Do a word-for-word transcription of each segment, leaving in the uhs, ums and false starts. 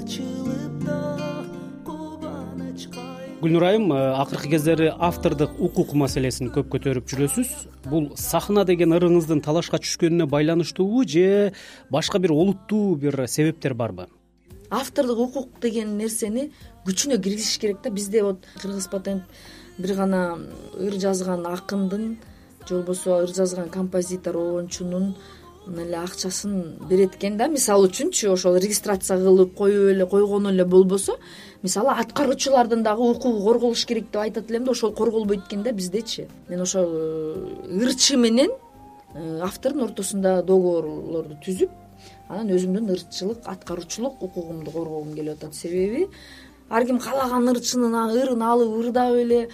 ачылып да кубаныч кайгы. Гүлнур айым, акыркы кездери автордук укук маселесин көп көтөрүп жүрөсүз. Бул сахна деген ырыңыздын талашка түшкөнүнө байланыштуубу же башка бир олуттуу бир себептер барбы? Автордук укук деген нерсени күчүнө киргизиш керек да. Бизде вот Кыргыз патент бир гана ыр жазган акындын же болбосо ыр жазган композитор, оончунун эле акчасын берет экен да. Мисалы үчүнчү ошол регистрация кылып коюп эле койгону эле болбосо, мисалы аткаруучулардын дагы укугу корголуш керек деп айтат элем да, ошол корголбойт экен да биздечи. Мен ошол ырчы менен автордун ортосунда договорлорду түзүп, анан өзүмдүн ырчылык, аткаруучулук укугумду коргогум келип атат. Себеби ар ким каалаган ырчынын ырын алып ырдап эле,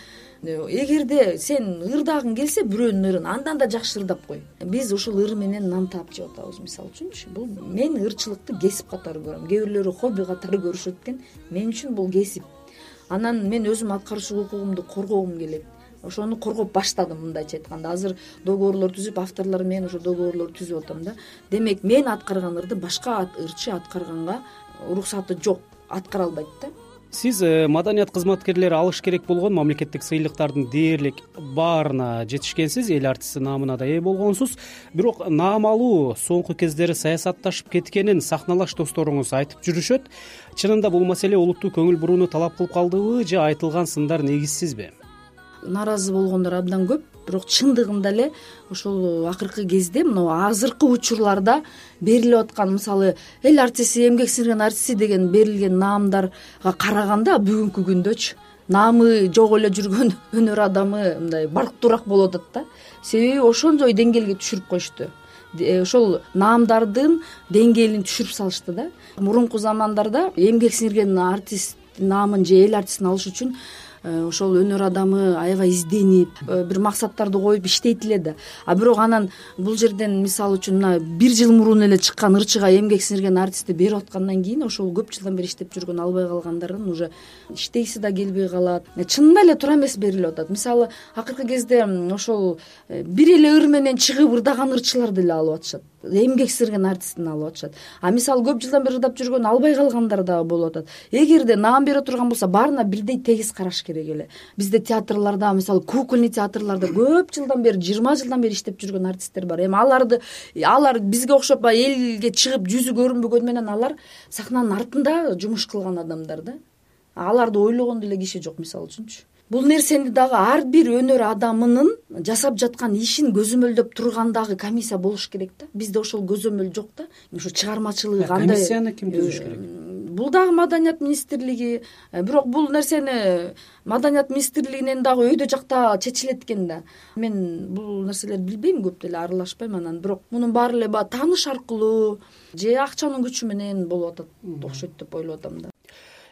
эгерде сен ырдагың келсе бирөөнүн ырын, андан да жакшы ырдап кой. Биз ушул ыр менен нан таап жеп атабыз, мисалы үчүнчү. Бул мен ырчылыкты кесип катары көрөм. Кээ бирлери хобби катары көрүшөт экен. Мен үчүн бул кесип. Анан мен өзүм аткаруучулук укугумду коргогум келет. Ошону коргоп баштадым, мындайча айтканда. Азыр договорлор түзүп, авторлор менен ошо договорлор түзүп атам да. Демек, мен аткарган ырды башка ырчы аткарганга уруксаты жок, аткара албайт да. Сиз маданият кызматкерлери алыш керек болгон мамлекеттик сыйлыктардын дээрлик баарына жетишкенсиз, эл артисти наамына да ээ болгонсуз. Бирок наам алуу соңку кездери саясатташып кеткенин сахналаш досторуңуз айтып жүрүшөт. Чынында бул маселе олуттуу көңүл бурууну талап кылып калдыбы же айтылган сындар негизсизби? Наразы болгондор абдан көп, бирок чындыгында эле ошол акыркы кезде мына азыркы учурларда берилип аткан, мисалы эл артисти, эмгек сиңирген артисти деген берилген наамдарга караганда бүгүнкү күндөчү наамы жок эле жүргөн өнөр адамы мындай барктуураак болуп атат да. Себеби ошондой деңгээлге түшүрүп коюшту. Ошол наамдардын деңгээлин түшүрүп салышты да. Мурунку замандарда эмгек сиңирген артист наамын же эл артистин алыш үчүн ошол өнөр адамы аябай изденип, бир максаттарды коюп иштейт эле да. А бирок анан бул жерден мисалы үчүн мына бир жыл мурун эле чыккан ырчыга эмгек сиңирген артистти берип аткандан кийин ошол көп жылдан бери иштеп жүргөн, албай калгандардын уже иштейси да келбей калат. Чынында эле туура эмес берилип атат. Мисалы акыркы кезде ошол бир эле ыр менен чыгып ырдаган ырчыларды эле алып атышат. Эмгек сиңирген артистин алып атышат. А мисалы көп жылдан бери ырдап жүргөн, албай калгандар дагы болуп атат. Эгерде наам бере турган болсо, баарына бирдей тегиз караш керек эле. Бизде театрларда, мисалы кукольный театрларда көп жылдан бери, жыйырма жылдан бери иштеп жүргөн артисттер бар. Эми аларды алар бизге окшоп элге чыгып жүзү көрүнбөгөнү менен алар сахнанын артында жумуш кылган адамдар да. Аларды ойлогон деле киши жок, мисалы үчүнчү. Бул нерсени дагы ар бир өнөр адамынын жасап жаткан ишин көзөмөлдөп тургандагы комиссия болуш керек да. Бизде ошол көзөмөл жок да. Ушу чыгармачылыгы кандай? Комиссияны ким түзүш керек? Бул дагы маданият министрлиги. Бирок бул нерсени маданият министрлигинен дагы өйдө жакта чечилет экен да. Мен бул нерселерди билбейм, көп деле аралашпайм анан. Бирок мунун баары эле баягы тааныш аркылуу же акчанын күчү менен болуп атат, окшойт деп ойлоп атам да.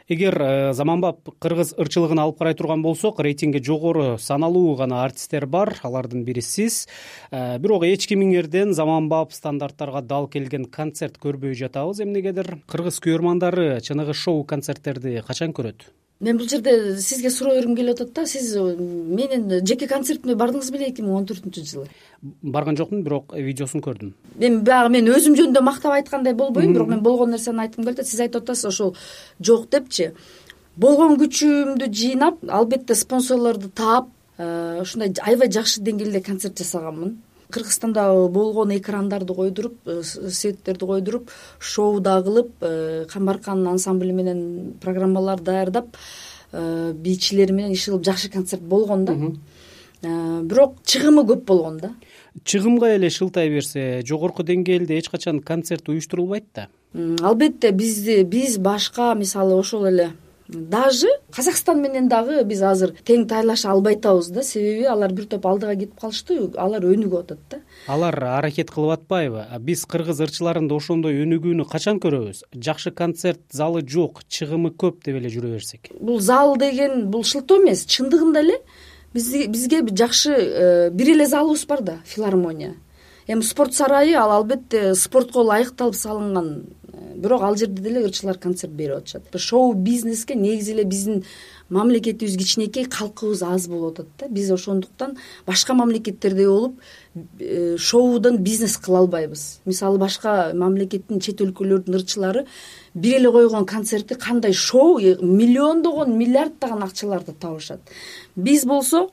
Эгер заманбап кыргыз ырчылыгын алып карай турган болсок, рейтинги жогору саналуу гана артисттер бар, алардын бири сиз. Бирок эч кимиңерден заманбап стандарттарга дал келген концерт көрбөй жатабыз эмнегедир. Кыргыз күйөрмандары чыныгы шоу концерттерди качан көрөт? Мен бул жерде сизге суроо бергим келип атат да. Сиз менин жеке концертиме бардыңыз беле эки миң он төртүнчү жылы? Барган жокмун, бирок видеосун көрдүм. Мен баягы мен өзүм жөнүндө мактап айткандай болбойм, бирок мен болгон нерсени айткым келет. Сиз айтып атасыз ошол жок депчи. Болгон күчүмдү жыйнап, албетте спонсорлорду таап, ушундай аябай жакшы деңгээлде концерт жасаганмын. Кыргызстанда болгон экрандарды койдуруп, светтерди койдуруп, шоу да кылып, Камбаркан ансамбли менен программалар даярдап, бийчилер менен иш кылып жакшы концерт болгон да. Бирок чыгымы көп болгон да. Чыгымга эле шылтай берсе, жогорку деңгээлде эч качан концерт уюштурулбайт да. Албетте бизди биз башка, мисалы ошол эле даже Казакстан менен дагы биз азыр тең тайлаша албай атабыз да. Себеби алар бир топ алдыга кетип калышты, алар өнүгүп атат да. Алар аракет кылып атпайбы? Биз кыргыз ырчыларында ошондой өнүгүүнү качан көрөбүз? Жакшы концерт залы жок, чыгымы көп деп эле жүрө берсек. Бул зал деген бул шылтоо эмес, чындыгында эле бизге жакшы бир эле залыбыз бар да, филармония. Эми спорт сарайы ал албетте спортко ылайыкталып салынган бирок ал жерде деле ырчылар концерт берип атышат. Шоу бизнеске негизи эле биздин мамлекетибиз кичинекей, калкыбыз аз болуп атат да. Биз ошондуктан башка мамлекеттердей болуп шоудан бизнес кыла албайбыз. Мисалы башка мамлекеттин, чет өлкөлөрдүн ырчылары бир эле койгон концертти кандай шоу, миллиондогон, миллиарддаган акчаларды табышат. Биз болсо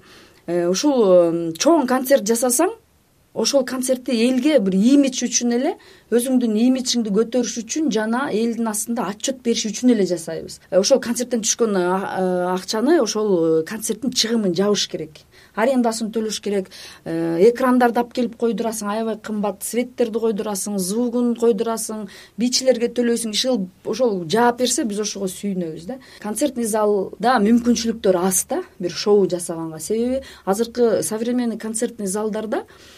ушул чоң концерт жасасаң, ошол концертти элге бир имидж үчүн эле, өзүңдүн имиджиңди көтөрүш үчүн жана элдин астында отчет бериш үчүн эле жасайбыз. Ошол концерттен түшкөн акчаны ошол концерттин чыгымын жабыш керек, арендасын төлөш керек, экрандарды алып келип койдурасың, аябай кымбат светтерди койдурасың, звугун койдурасың, бийчилерге төлөйсүң. Ишыл ошол жаап берсе, биз ошого сүйүнөбүз да. Концертный залда мүмкүнчүлүктөр аз да, бир шоу жасаганга. Себеби азыркы современный концертный залдарда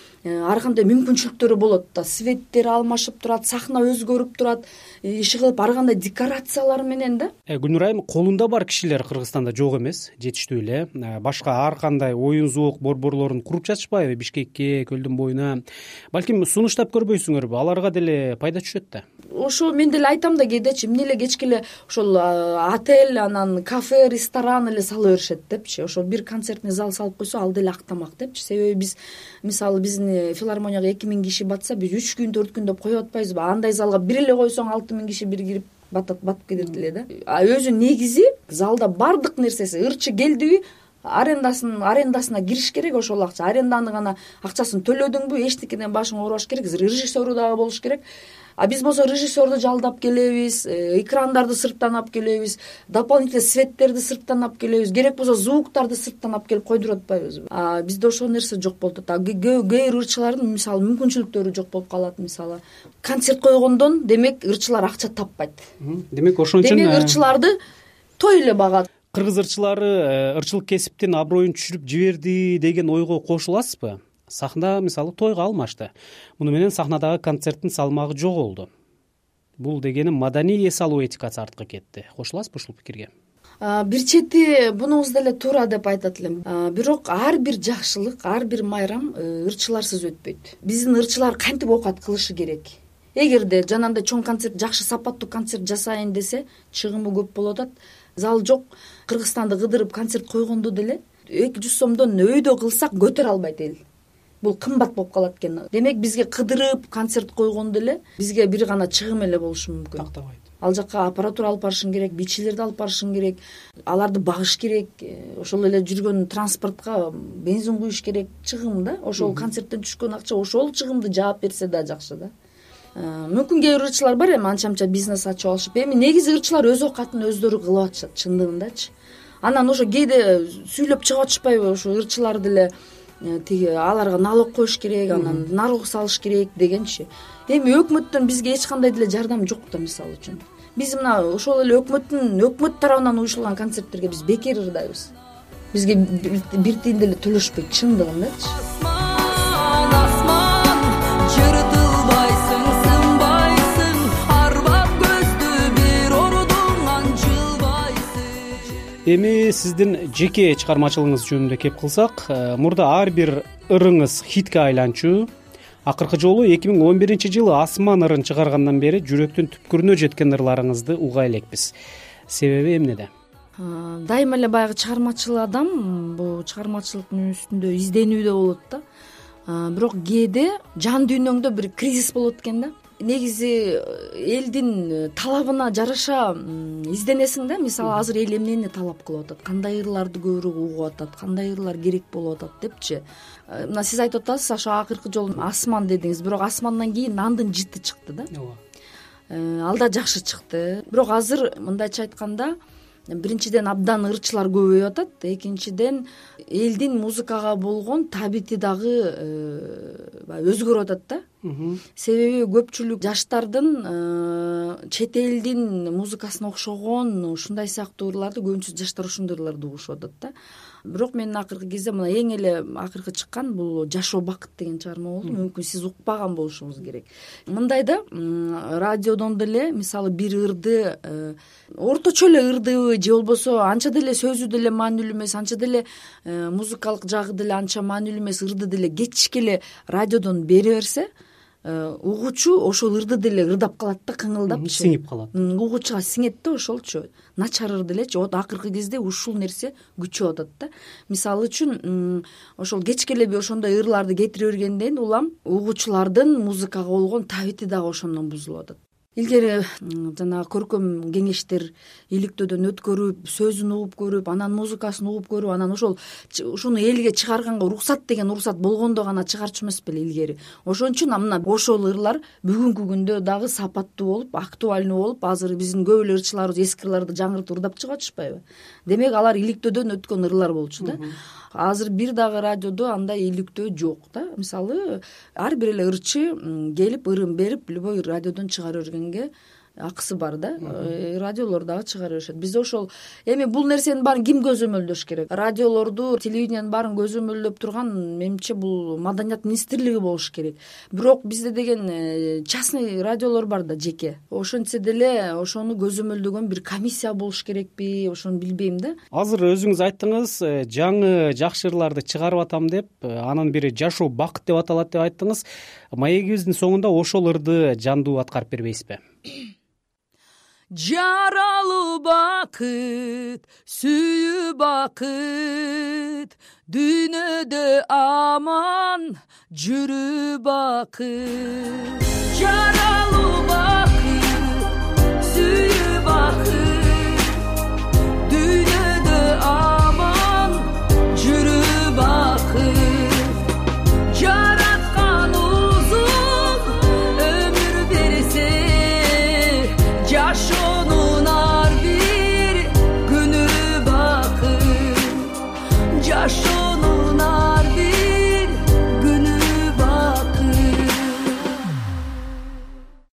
ар кандай мүмкүнчүлүктөрү болот да. Светтер алмашып турат, сахна өзгөрүп турат, иши кылып ар кандай декорациялар менен да. Гүлнур айым, колунда бар кишилер Кыргызстанда жок эмес, жетиштүү эле. Башка ар кандай оюн зоок борборлорун куруп жатышпайбы Бишкекке, Көлдүн боюна? Балким сунуштап көрбөйсүңөрбү? Аларга деле пайда түшөт да. Ошо мен деле айтам да, кээдечи эмне эле кечке эле ошол отель, анан кафе, ресторан эле сала беришет депчи. Ошол бир концертный зал салып койсо, ал деле актамак депчи. Себеби биз мисалы биздин филармонияга эки миң киши батса, биз үч күн, төрт күн деп коюп атпайбызбы? Андай залга бир эле койсоң алты миң киши бир кирип батат, батып кетет эле да. А өзү негизи залда бардык нерсеси, ырчы келдиби, арендасын арендасына кириш керек. Ошол акча, аренданы гана акчасын төлөдүңбү, эчтекеден башың оорубаш керек. Режиссеру дагы болуш керек. А биз болсо режиссерду жалдап келебиз, экрандарды сырттан алып келебиз, дополнительный светтерди сырттан алып келебиз, керек болсо звуктарды сырттан алып келип койдуруп атпайбызбы? А бизде ошол нерсе жок болуп атат. Кээ бир ырчылардын мисалы мүмкүнчүлүктөрү жок болуп калат. Мисалы концерт койгондон демек ырчылар акча таппайт. Демек ошон үчүн демек ырчыларды той эле багат. Кыргыз ырчылары ырчылык кесиптин аброюн түшүрүп жиберди деген ойго кошуласызбы? Сахна мисалы тойго алмашты. Муну менен сахнадагы концерттин салмагы жоголду. Бул дегени маданий эс алуу этикасы артка кетти. Кошуласызбы ушул пикирге? Бир чети бунуңуз деле туура деп айтат элем. Бирок ар бир жакшылык, ар бир майрам ырчыларсыз өтпөйт. Биздин ырчылар кантип оокат кылышы керек? Эгерде жанагындай чоң концерт, жакшы сапаттуу концерт жасайын десе, чыгымы көп болуп атат. Зал жок. Кыргызстанды кыдырып концерт койгондо деле эки жүз сомдон өйдө кылсак көтөрө албайт эл. Бул кымбат болуп калат экен. Демек бизге кыдырып концерт койгондо эле бизге бир гана чыгым эле болушу мүмкүн. Тактабайт. Ал жака аппаратура алып барышың керек, бийчилерди алып барышың керек, аларды багыш керек, ошол эле жүргөн транспортко бензин куюш керек, чыгым да. Ошол концерттен түшкөн акча ошол чыгымды жаап берсе да жакшы да. Мүмкүн кээ бир ырчылар бар эми анча-мынча бизнес ачып алышып, эми негизи ырчылар өз оокатын өздөрү кылып атышат чындыгындачы. Анан ошо кээде сүйлөп чыгып атышпайбы, ошо ырчылар деле тиги аларга налог коюш керек, анан налог салыш керек дегенчи. Эми өкмөттөн бизге эч кандай деле жардам жок да, мисалы үчүн. Биз мына ошол эле өкмөттүн өкмөт тарабынан уюшулган концерттерге биз бекер ырдайбыз. Бизге бир тиын деле төлөшпөйт чындыгындачы. Эми сиздин жеке чыгармачылыгыңыз жөнүндө кеп кылсак, мурда ар бир ырыңыз хитке айланчу. Акыркы жолу эки миң он биринчи жылы Асман ырын чыгаргандан бери жүрөктүн түпкүрүнө жеткен ырларыңызды уга элекпиз. Себеби эмнеде? Дайыма эле баягы чыгармачыл адам бул чыгармачылыктын үстүндө изденүүдө болот да. Бирок кээде жан дүйнөңдө бир кризис болот экен да. Негизи элдин талабына жараша изденесиң да. Мисалы азыр эл эмнени талап кылып атат, кандай ырларды көбүрөөк угуп атат, кандай ырлар керек болуп атат депчи. Мына сиз айтып атасыз, ошо акыркы жолу Асман дедиңиз, бирок Асмандан кийин Нандын жыты чыкты да. Ооба. Ал да жакшы чыкты. Бирок азыр мындайча айтканда, биринчиден абдан ырчылар көбөйүп атат, экинчиден элдин музыкага болгон табити дагы өзгөрүп атат да. Себеби көпчүлүк жаштардын чет элдин музыкасына окшогон ушундай сыяктуу ырларды көбүнчө жаштар ушундай ырларды угушуп атат да. Бирок мен акыркы кезде мына эң эле акыркы чыккан бул Жашоо бакыт деген чыгарма болду. Мүмкүн сиз укпаган болушуңуз керек. Мындай да, радиодон деле мисалы бир ырды, орточо эле ырдыбы же болбосо анча деле сөзү деле маанилүү эмес, анча деле музыкалык жагы деле анча маанилүү эмес ырды деле кечке эле радиодон бере берсе, угуучу ошол ырды деле ырдап калат да, кыңылдапчы, сиңип калат, угуучуга сиңет да ошолчу, начар ыр делечи. Вот акыркы кезде ушул нерсе күчүп атат да. Мисалы үчүн ошол кечкелеби ошондой ырларды кетире бергенден улам угуучулардын музыкага болгон табити дагы ошондон бузулуп атат. Илгери жанагы көркөм кеңештер иликтөөдөн өткөрүп, сөзүн угуп көрүп, анан музыкасын угуп көрүп, анан ошол ушуну элге чыгарганга уруксат деген уруксат болгондо гана чыгарчу эмес беле илгери. Ошон үчүн мына ошол ырлар бүгүнкү күндө дагы сапаттуу болуп, актуальный болуп, азыр биздин көп эле ырчыларыбыз эски ырларды жаңыртып ырдап чыгып атышпайбы? Демек алар иликтөөдөн өткөн ырлар болчу да. Азыр бир дагы радиодо андай иликтөө жок да. Мисалы ар бир эле ырчы келип ырын берип любой радиодон чыгара бергенге акысы бар да. Радиолор дагы чыгара беришет. Биз ошол эми бул нерсенин баарын ким көзөмөлдөш керек? Радиолорду, телевидениянын баарын көзөмөлдөп турган менимче бул Маданият министрлиги болуш керек. Бирок бизде деген частный радиолор бар да, жеке. Ошентсе деле ошону көзөмөлдөгөн бир комиссия болуш керекпи? Ошону билбейм да. Азыр өзүңүз айттыңыз, жаңы жакшы ырларды чыгарып атам деп, анын бири жашоо бакыт деп аталат деп айттыңыз. Маегибиздин соңунда ошол ырды жандуу аткарып бербейсизби? Жаралуу бакыт, сүйүү бакыт, дүйнөдө аман жүрүү бакыт. Жаралуу бакыт